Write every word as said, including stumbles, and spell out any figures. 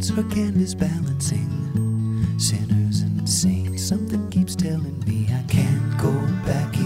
her canvas balancing sinners and saints. Something keeps telling me I can't go back